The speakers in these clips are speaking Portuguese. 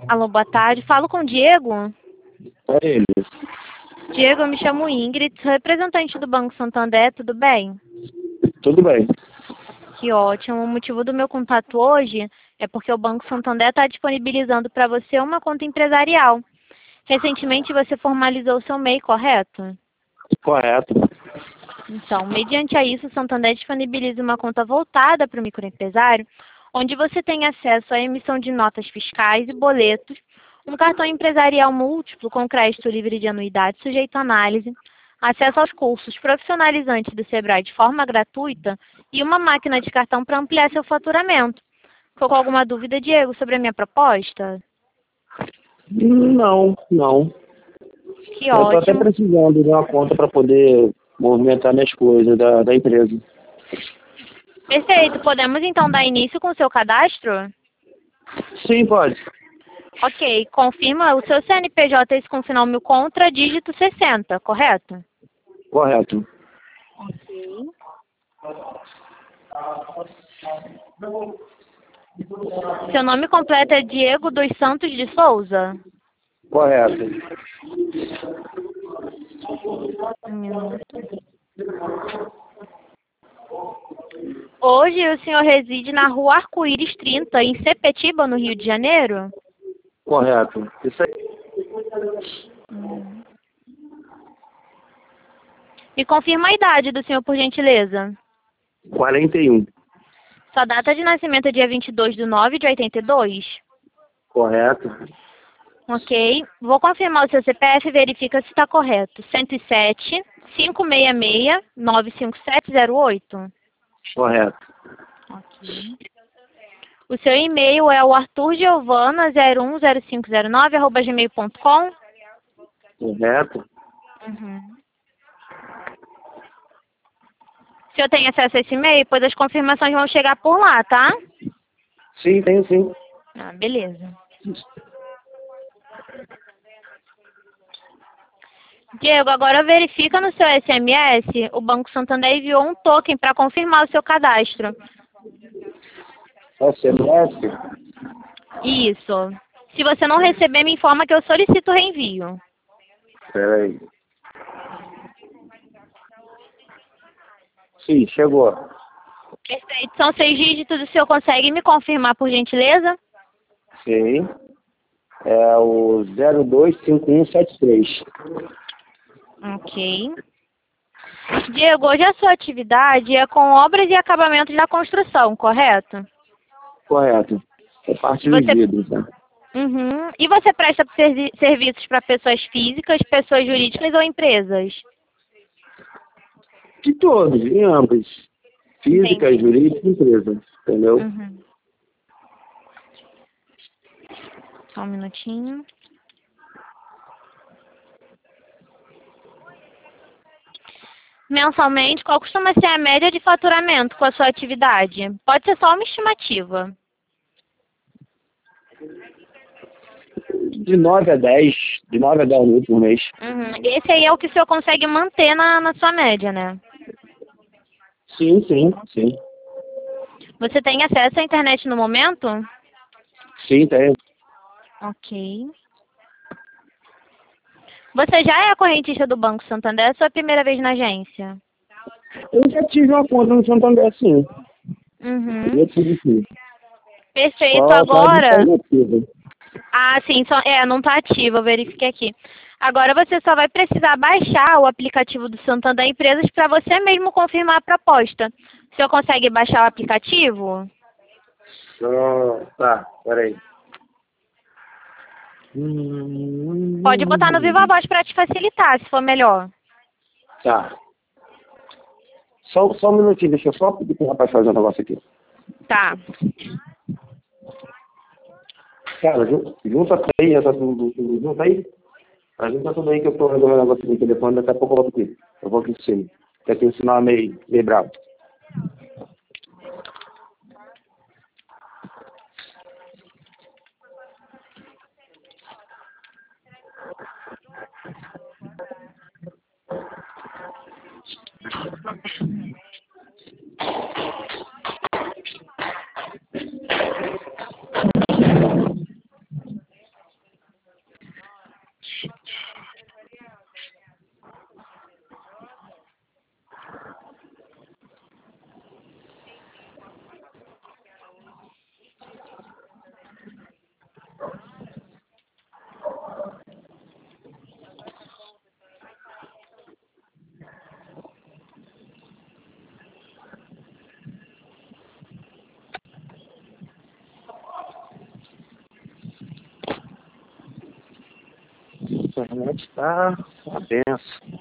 Alô, boa tarde. Falo com o Diego. É ele. Diego, eu me chamo Ingrid, sou representante do Banco Santander, tudo bem? Tudo bem. Que ótimo. O motivo do meu contato hoje é porque o Banco Santander está disponibilizando para você uma conta empresarial. Recentemente você formalizou o seu MEI, correto? Correto. Então, mediante a isso, o Santander disponibiliza uma conta voltada para o microempresário, onde você tem acesso à emissão de notas fiscais e boletos, um cartão empresarial múltiplo com crédito livre de anuidade sujeito à análise, acesso aos cursos profissionalizantes do Sebrae de forma gratuita e uma máquina de cartão para ampliar seu faturamento. Ficou com alguma dúvida, Diego, sobre a minha proposta? Não. Que Eu estou até ótimo. precisando de uma conta para poder movimentar minhas coisas da empresa. Perfeito. Podemos então dar início com o seu cadastro? Sim, pode. Ok, confirma o seu CNPJ esse com final 1000 contra dígito 60, correto? Correto. Ok. Seu nome completo é Diego dos Santos de Souza? Correto. Um minuto. Hoje o senhor reside na rua Arco-Íris 30, em Sepetiba, no Rio de Janeiro? Correto. Isso aí. Me confirma a idade do senhor, por gentileza. 41. Sua data de nascimento é dia 22/9/82? Correto. Ok. Vou confirmar o seu CPF e verifica se está correto. 107 566 95708. Correto. Ok. O seu e-mail é o arturgiovana010509@gmail.com? Correto. Uhum. O senhor tem acesso a esse e-mail? Pois as confirmações vão chegar por lá, tá? Sim, tenho sim. Ah, beleza. Diego, agora verifica no seu SMS, o Banco Santander enviou um token para confirmar o seu cadastro. SMS? Isso. Se você não receber, me informa que eu solicito o reenvio. Espera aí. Sim, chegou. Perfeito. São 6 dígitos, o senhor consegue me confirmar, por gentileza? Sim. É o 025173. Ok. Diego, hoje a sua atividade é com obras e acabamentos da construção, correto? Correto. É parte dos Você... vidros, né? Uhum. E você presta serviços para pessoas físicas, pessoas jurídicas ou empresas? De todos, em ambas. Física, Entendi. jurídica e empresa. Entendeu? Uhum. Só um minutinho. Mensalmente, qual costuma ser a média de faturamento com a sua atividade? Pode ser só uma estimativa. De 9 a 10. De 9 a 10 mil por mês. Uhum. Esse aí é o que o senhor consegue manter na sua média, né? Sim. Você tem acesso à internet no momento? Sim, tenho. Ok. Você já é correntista do Banco Santander ou é sua primeira vez na agência? Eu já tive uma conta no Santander, sim. Uhum. Eu tive sim. Perfeito. Só tá de Agora... inativa. Ah, sim. Não está ativo. Eu verifiquei aqui. Agora você só vai precisar baixar o aplicativo do Santander Empresas para você mesmo confirmar a proposta. O senhor consegue baixar o aplicativo? Tá, peraí. Pode botar no Viva Voz para te facilitar, se for melhor. Tá. Só um minutinho, deixa eu só pedir pro rapaz fazer um negócio aqui. Tá. Cara, junta aí, junta aí. Junta tudo aí que eu tô resolvendo um negócio no telefone, daqui a pouco eu volto aqui. Eu vou aqui em cima. Porque aqui o sinal é meio bravo. internet tá uma benção.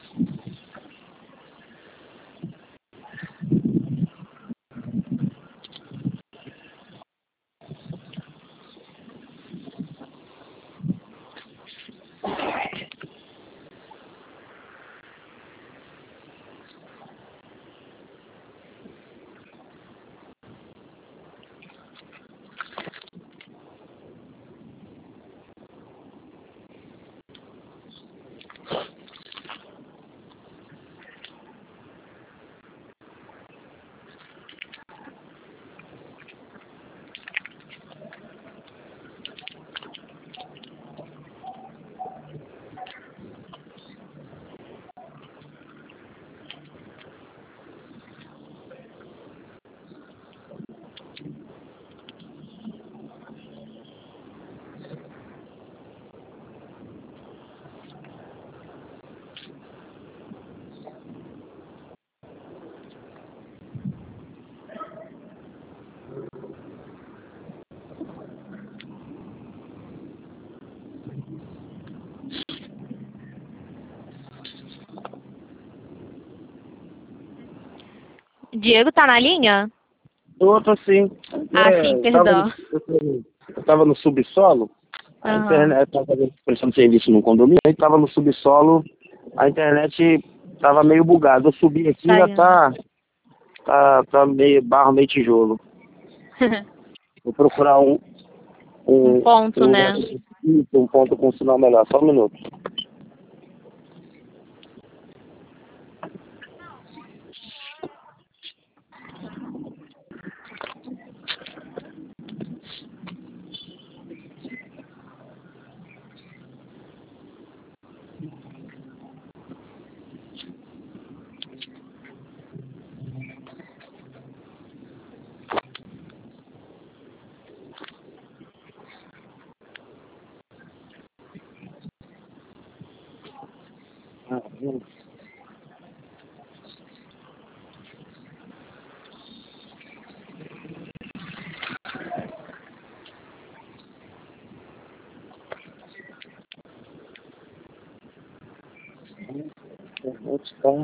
Diego, tá na linha? Outro assim. Ah, sim, perdão. Eu tava no subsolo, a Aham. internet tava prestando serviço no condomínio, aí tava no subsolo, a internet tava meio bugada. Eu subi aqui, já tá meio barro, meio tijolo. Vou procurar Um ponto, né? um ponto com sinal melhor. Só um minuto. Onde está?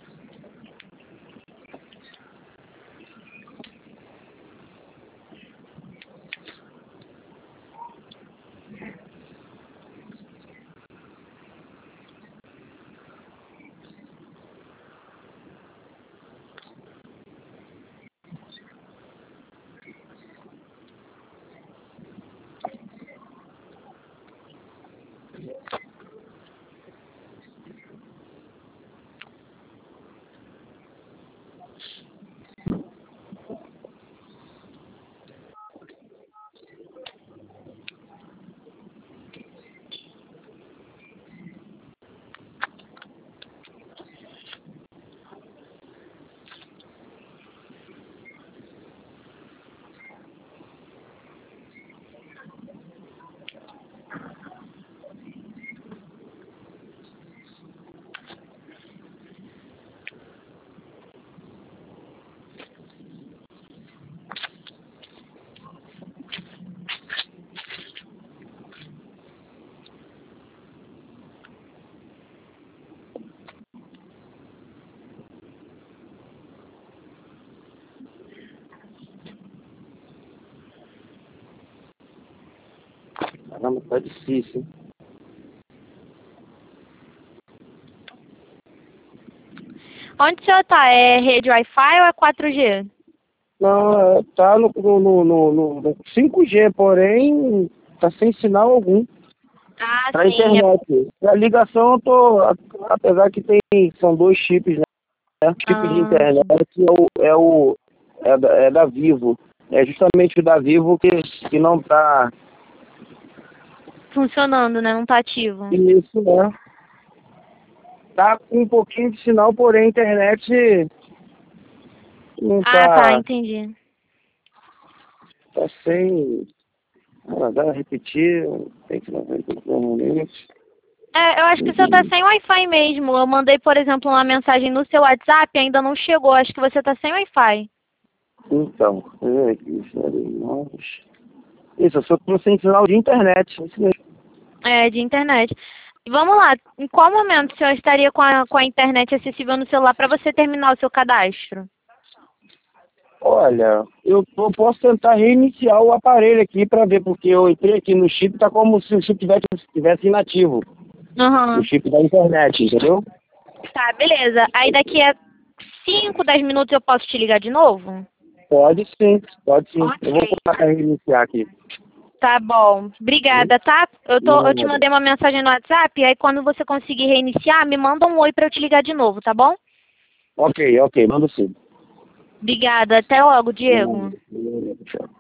Caramba, tá difícil, hein? Onde o senhor tá? É rede Wi-Fi ou é 4G? Não, tá no 5G, porém tá sem sinal algum Ah, pra sim. internet. A ligação eu tô, apesar que são dois chips, né? O chip de Ah, internet é da Vivo. É justamente o da Vivo que não tá funcionando, né? Não tá ativo. isso, né? Tá com um pouquinho de sinal, porém a internet não Ah, tá, tá, entendi. tá sem. Dá repetir, tem que 90 normalmente. É, eu acho que o senhor tá sem Wi-Fi mesmo. Eu mandei, por exemplo, uma mensagem no seu WhatsApp e ainda não chegou. Acho que você tá sem Wi-Fi. Então, isso, eu só tô sem sinal de internet. Isso mesmo. É, de internet. Vamos lá, em qual momento o senhor estaria com a internet acessível no celular para você terminar o seu cadastro? Olha, eu posso tentar reiniciar o aparelho aqui para ver, porque eu entrei aqui no chip, tá como se o chip tivesse inativo. O Aham. chip da internet, entendeu? Tá, beleza. Aí daqui a 5, 10 minutos eu posso te ligar de novo? Pode sim, pode sim. Eu vou Ok. colocar para reiniciar aqui. Tá bom. Obrigada, tá? Eu te Nada. mandei uma mensagem no WhatsApp, aí quando você conseguir reiniciar, me manda um oi pra eu te ligar de novo, tá bom? Ok, manda sim. Obrigada. Até logo, Diego. Nada. Tchau.